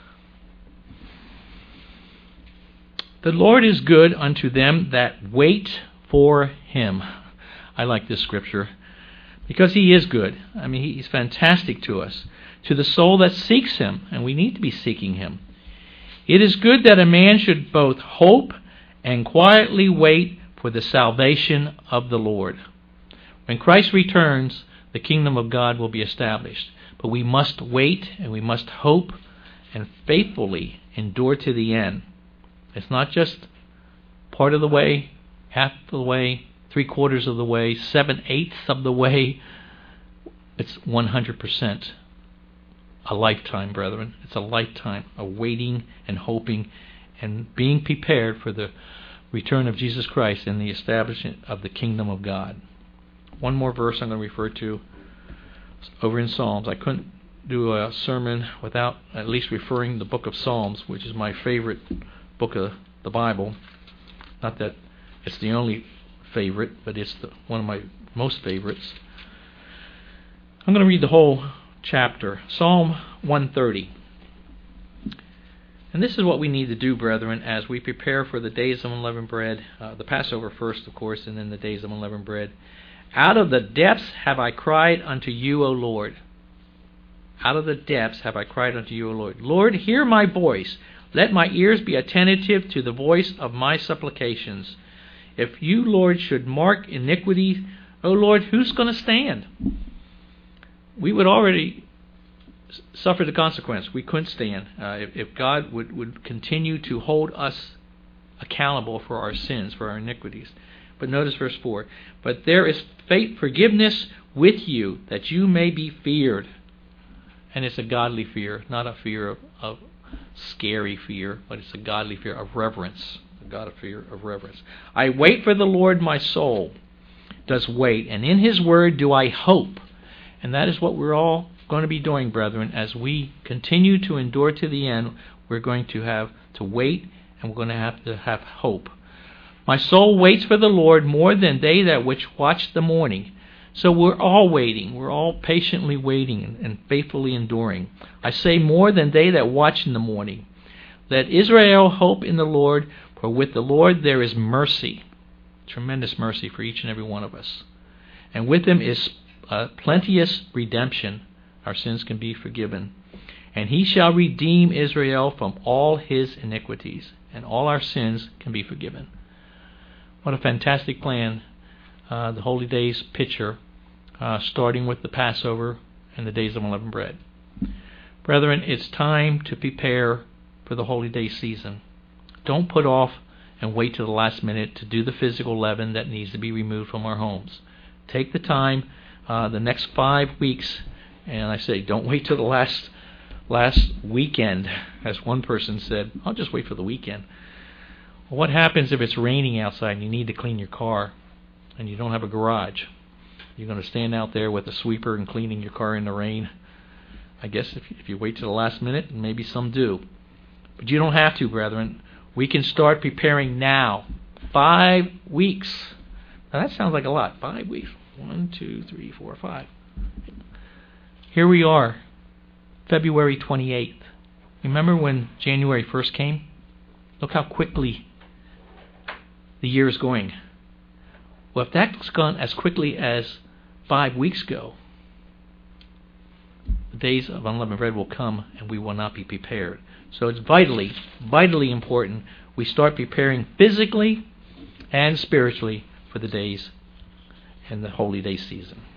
The Lord is good unto them that wait for Him. I like this scripture because He is good. I mean, He's fantastic to us. To the soul that seeks Him, and we need to be seeking Him. It is good that a man should both hope and quietly wait for the salvation of the Lord. When Christ returns, the kingdom of God will be established. But we must wait and we must hope and faithfully endure to the end. It's not just part of the way, half the way, 3/4 of the way, 7/8 of the way. It's 100%. A lifetime, brethren. It's a lifetime of waiting and hoping and being prepared for the return of Jesus Christ and the establishment of the kingdom of God. One more verse I'm going to refer to over in Psalms. I couldn't do a sermon without at least referring the book of Psalms, which is my favorite book of the Bible. Not that it's the only favorite, but it's one of my most favorites. I'm going to read the whole chapter, Psalm 130. And this is what we need to do, brethren, as we prepare for the days of unleavened bread, the Passover first, of course, and then the days of unleavened bread. Out of the depths have I cried unto you, O Lord. Out of the depths have I cried unto you, O Lord. Lord, hear my voice. Let my ears be attentive to the voice of my supplications. If you, Lord, should mark iniquity, O Lord, who's going to stand? We would already suffer the consequence. We couldn't stand. If God would continue to hold us accountable for our sins, for our iniquities. But notice verse 4. But there is forgiveness with you, that you may be feared. And it's a godly fear, not a fear of scary fear, but it's a godly fear of reverence. A God of fear of reverence. I wait for the Lord, my soul does wait, and in His word do I hope. And that is what we're all going to be doing, brethren. As we continue to endure to the end, we're going to have to wait, and we're going to have hope. My soul waits for the Lord more than they that which watch the morning. So we're all waiting. We're all patiently waiting and faithfully enduring. I say more than they that watch in the morning. Let Israel hope in the Lord, for with the Lord there is mercy, tremendous mercy for each and every one of us. And with Him is plenteous redemption. Our sins can be forgiven. And He shall redeem Israel from all his iniquities, and all our sins can be forgiven. What a fantastic plan. The Holy Days picture, starting with the Passover and the days of unleavened bread. Brethren, it's time to prepare for the Holy Day season. Don't put off and wait till the last minute to do the physical leaven that needs to be removed from our homes. Take the time, the next 5 weeks, and I say don't wait till the last weekend. As one person said, I'll just wait for the weekend. Well, what happens if it's raining outside and you need to clean your car and you don't have a garage? You're going to stand out there with a sweeper and cleaning your car in the rain? I guess if you wait till the last minute, and maybe some do. But you don't have to, brethren. We can start preparing now. 5 weeks. Now that sounds like a lot. 5 weeks. 1, 2, 3, 4, 5. Here we are, February 28th. Remember when January 1st came? Look how quickly the year is going. Well, if that's gone as quickly as 5 weeks ago, the days of unleavened bread will come and we will not be prepared. So it's vitally important we start preparing physically and spiritually for the days and the holy day season.